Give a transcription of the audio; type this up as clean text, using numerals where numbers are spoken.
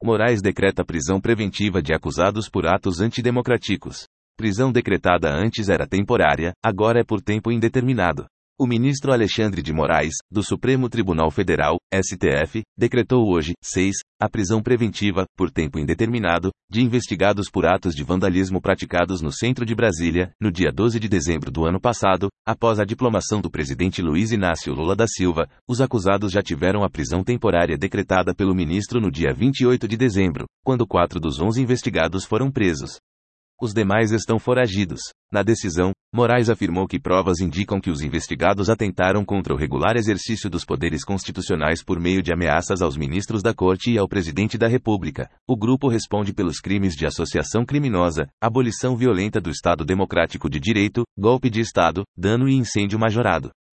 Moraes decreta prisão preventiva de acusados por atos antidemocráticos. Prisão decretada antes era temporária, agora é por tempo indeterminado. O ministro Alexandre de Moraes, do Supremo Tribunal Federal, STF, decretou hoje, 6, a prisão preventiva, por tempo indeterminado, de investigados por atos de vandalismo praticados no centro de Brasília, no dia 12 de dezembro do ano passado. Após a diplomação do presidente Luiz Inácio Lula da Silva, os acusados já tiveram a prisão temporária decretada pelo ministro no dia 28 de dezembro, quando 4 dos 11 investigados foram presos. Os demais estão foragidos. Na decisão, Moraes afirmou que provas indicam que os investigados atentaram contra o regular exercício dos poderes constitucionais por meio de ameaças aos ministros da Corte e ao presidente da República. O grupo responde pelos crimes de associação criminosa, abolição violenta do Estado Democrático de Direito, golpe de Estado, dano e incêndio majorado.